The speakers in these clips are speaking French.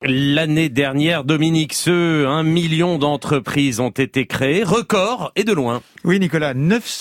L'année dernière, Dominique Seux, 1 million d'entreprises ont été créées, record et de loin. Oui Nicolas,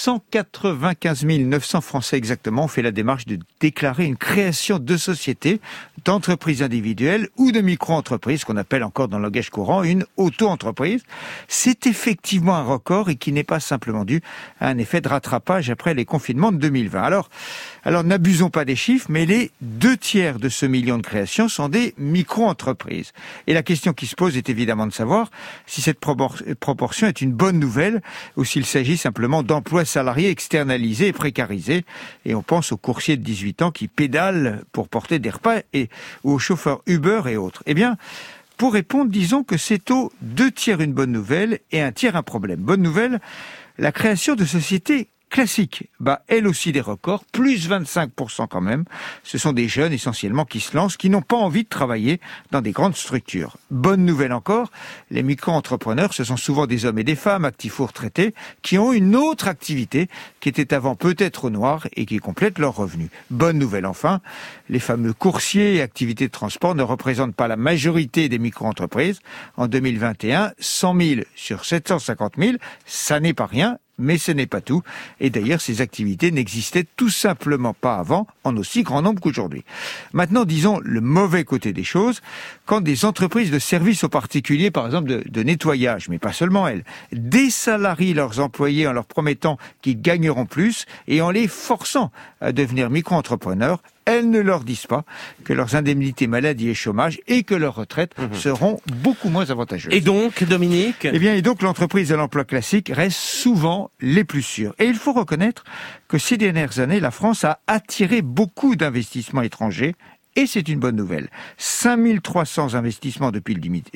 995 900 Français exactement ont fait la démarche de déclarer une création de société, d'entreprise individuelle ou de micro-entreprise, qu'on appelle encore dans le langage courant une auto-entreprise. C'est effectivement un record et qui n'est pas simplement dû à un effet de rattrapage après les confinements de 2020. Alors n'abusons pas des chiffres, mais les 2/3 de ce million de créations sont des micro-entreprises. Et la question qui se pose est évidemment de savoir si cette proportion est une bonne nouvelle ou s'il s'agit simplement d'emplois salariés externalisés et précarisés. Et on pense aux coursiers de 18 ans qui pédalent pour porter des repas ou aux chauffeurs Uber et autres. Eh bien, pour répondre, disons que c'est aux 2/3 une bonne nouvelle et 1/3 un problème. Bonne nouvelle, la création de sociétés classique, elle aussi des records, plus 25% quand même. Ce sont des jeunes essentiellement qui se lancent, qui n'ont pas envie de travailler dans des grandes structures. Bonne nouvelle encore, les micro-entrepreneurs, ce sont souvent des hommes et des femmes, actifs ou retraités, qui ont une autre activité qui était avant peut-être au noir et qui complète leurs revenus. Bonne nouvelle enfin, les fameux coursiers et activités de transport ne représentent pas la majorité des micro-entreprises. En 2021, 100 000 sur 750 000, ça n'est pas rien. Mais ce n'est pas tout. Et d'ailleurs, ces activités n'existaient tout simplement pas avant, en aussi grand nombre qu'aujourd'hui. Maintenant, disons le mauvais côté des choses. Quand des entreprises de services aux particuliers, par exemple de nettoyage, mais pas seulement elles, désalarient leurs employés en leur promettant qu'ils gagneront plus et en les forçant à devenir micro-entrepreneurs, elles ne leur disent pas que leurs indemnités maladie et chômage et que leurs retraites seront beaucoup moins avantageuses. Et donc, Dominique ? Et donc, l'entreprise à l'emploi classique reste souvent les plus sûres. Et il faut reconnaître que ces dernières années, la France a attiré beaucoup d'investissements étrangers. Et c'est une bonne nouvelle. 5300 investissements depuis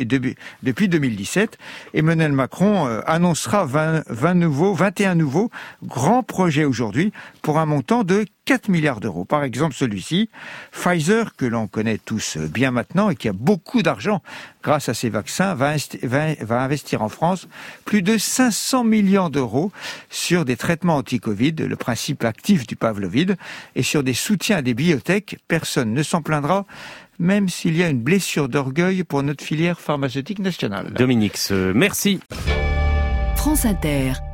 2017. Emmanuel Macron annoncera 21 nouveaux grands projets aujourd'hui pour un montant de 4 milliards d'euros. Par exemple, celui-ci, Pfizer, que l'on connaît tous bien maintenant et qui a beaucoup d'argent grâce à ses vaccins, va investir en France plus de 500 millions d'euros sur des traitements anti-Covid, le principe actif du Pavlovide, et sur des soutiens à des biotech. Personne ne s'en plaindra, même s'il y a une blessure d'orgueil pour notre filière pharmaceutique nationale. Dominique, merci. France Inter.